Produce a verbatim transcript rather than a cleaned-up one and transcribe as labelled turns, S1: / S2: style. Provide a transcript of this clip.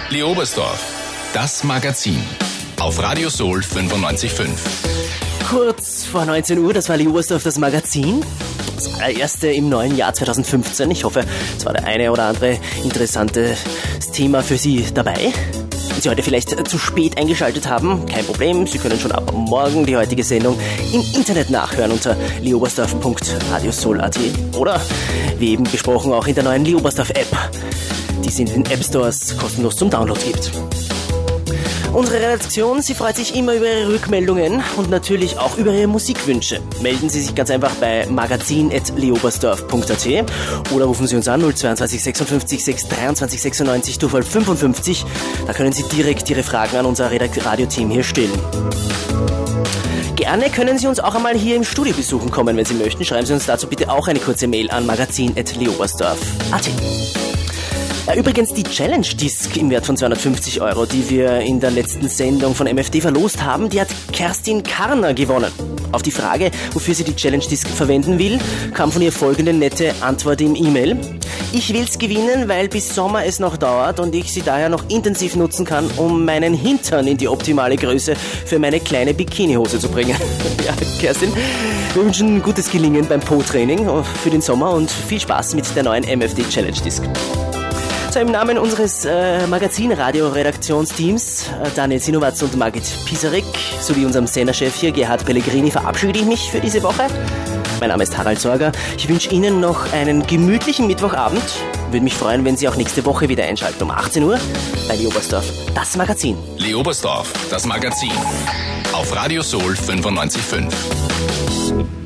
S1: Leobersdorf, das Magazin. Auf Radio Soul fünfundneunzig Komma fünf.
S2: Kurz vor neunzehn Uhr, das war Leobersdorf, das Magazin. Das allererste im neuen Jahr zwanzig fünfzehn. Ich hoffe, es war der eine oder andere interessantes Thema für Sie dabei. Wenn Sie heute vielleicht zu spät eingeschaltet haben, kein Problem. Sie können schon ab morgen die heutige Sendung im Internet nachhören unter leobersdorf punkt radiosoul punkt at oder, wie eben besprochen, auch in der neuen Leobersdorf-App, die es in den App-Stores kostenlos zum Download gibt. Unsere Redaktion, sie freut sich immer über Ihre Rückmeldungen und natürlich auch über Ihre Musikwünsche. Melden Sie sich ganz einfach bei magazin at leobersdorf punkt at oder rufen Sie uns an null zweiundzwanzig sechsundfünfzig sechs dreiundzwanzig sechsundneunzig Durchwahl fünfundfünfzig. Da können Sie direkt Ihre Fragen an unser Radioteam hier stellen. Gerne können Sie uns auch einmal hier im Studio besuchen kommen, wenn Sie möchten. Schreiben Sie uns dazu bitte auch eine kurze Mail an magazin at leobersdorf punkt at. Ja, übrigens die Challenge-Disc im Wert von zweihundertfünfzig Euro, die wir in der letzten Sendung von M F D verlost haben, die hat Kerstin Karner gewonnen. Auf die Frage, wofür sie die Challenge-Disc verwenden will, kam von ihr folgende nette Antwort im E-Mail. Ich will's gewinnen, weil bis Sommer es noch dauert und ich sie daher noch intensiv nutzen kann, um meinen Hintern in die optimale Größe für meine kleine Bikinihose zu bringen. Ja, Kerstin, wir wünschen gutes Gelingen beim Po-Training für den Sommer und viel Spaß mit der neuen M F D Challenge-Disc. So, im Namen unseres äh, Magazin-Radio-Redaktionsteams, äh, Daniel Sinowatz und Margit Pisarik, sowie unserem Senderchef hier, Gerhard Pellegrini, verabschiede ich mich für diese Woche. Mein Name ist Harald Sorger. Ich wünsche Ihnen noch einen gemütlichen Mittwochabend. Würde mich freuen, wenn Sie auch nächste Woche wieder einschalten um achtzehn Uhr bei Leobersdorf, das Magazin.
S1: Leobersdorf, das Magazin. Auf Radio Soul fünfundneunzig Komma fünf.